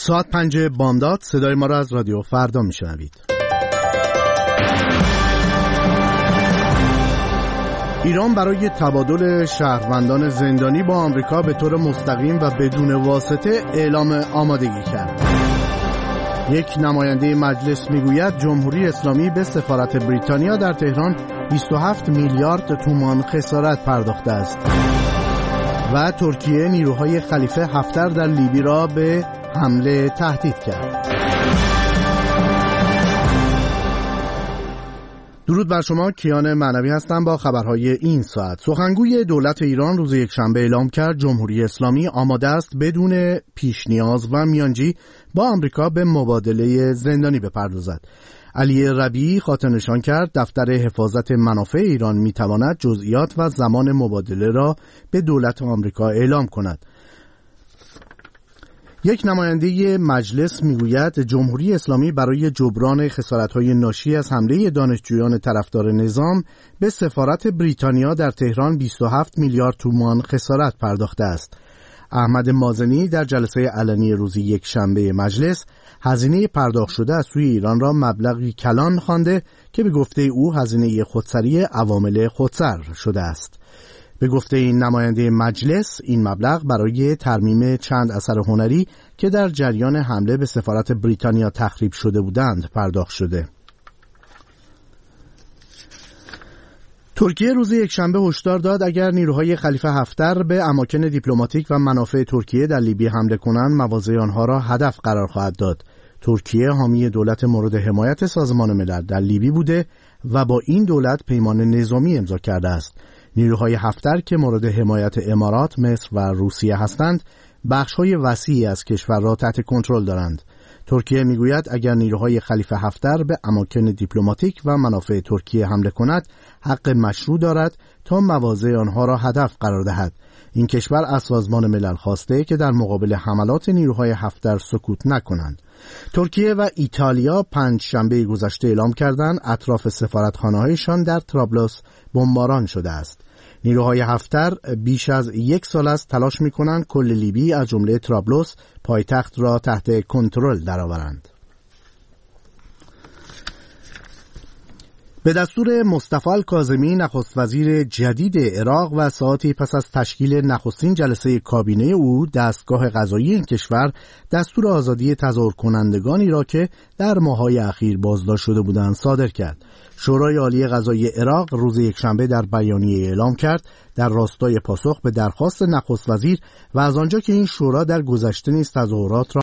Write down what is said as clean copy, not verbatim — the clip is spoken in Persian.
ساعت 5 بامداد صدای ما را از رادیو فردا میشنوید. ایران برای تبادل شهروندان زندانی با آمریکا به طور مستقیم و بدون واسطه اعلام آمادگی کرد. یک نماینده مجلس میگوید جمهوری اسلامی به سفارت بریتانیا در تهران 27 میلیارد تومان خسارت پرداخته است. و ترکیه نیروهای خلیفه حفتر در لیبی را به حمله تهدید کرد. درود بر شما، کیان معنوی هستم با خبرهای این ساعت. سخنگوی دولت ایران روز یکشنبه اعلام کرد جمهوری اسلامی آماده است بدون پیش نیاز و میانجی با آمریکا به مبادله زندانی بپردازد. علی ربیعی خاطر نشان کرد دفتر حفاظت منافع ایران میتواند جزئیات و زمان مبادله را به دولت آمریکا اعلام کند. یک نماینده مجلس میگوید جمهوری اسلامی برای جبران خسارت‌های ناشی از حمله دانشجویان طرفدار نظام به سفارت بریتانیا در تهران 27 میلیارد تومان خسارت پرداخته است. احمد مازنی در جلسه علنی روز یکشنبه مجلس هزینه پرداخت شده از سوی ایران را مبلغی کلان خوانده که به گفته او هزینه خودسری عوامل خودسر شده است. به گفته این نماینده مجلس این مبلغ برای ترمیم چند اثر هنری که در جریان حمله به سفارت بریتانیا تخریب شده بودند پرداخت شده. ترکیه روز یکشنبه هشدار داد اگر نیروهای خلیفه حفتر به اماکن دیپلماتیک و منافع ترکیه در لیبی حمله کنند مواضع آنها را هدف قرار خواهد داد. ترکیه حامی دولت مورد حمایت سازمان ملل در لیبی بوده و با این دولت پیمان نظامی امضا کرده است. نیروهای حفتر که مورد حمایت امارات، مصر و روسیه هستند، بخش‌های وسیعی از کشور را تحت کنترل دارند. ترکیه میگوید اگر نیروهای خلیفه حفتر به اماکن دیپلماتیک و منافع ترکیه حمله کند، حق مشروع دارد تا مواضع آنها را هدف قرار دهد. این کشور از سازمان ملل خواسته که در مقابل حملات نیروهای حفتر سکوت نکنند. ترکیه و ایتالیا پنجشنبه گذشته اعلام کردند اطراف سفارتخانه‌هایشان در طرابلس بمباران شده است. نیروهای حفتر بیش از یک سال است تلاش می‌کنند کل لیبی از جمله طرابلس پایتخت را تحت کنترل درآورند. به دستور مصطفی الکاظمی نخست وزیر جدید عراق و ساعتی پس از تشکیل نخستین جلسه کابینه او، دستگاه قضایی این کشور دستور آزادی تظاهر کنندگانی را که در ماه‌های اخیر بازداشت شده بودند صادر کرد. شورای عالی قضایی عراق روز یکشنبه در بیانیه اعلام کرد در راستای پاسخ به درخواست نخست وزیر و از آنجا که این شورا در گذشته نیز تظاهرات را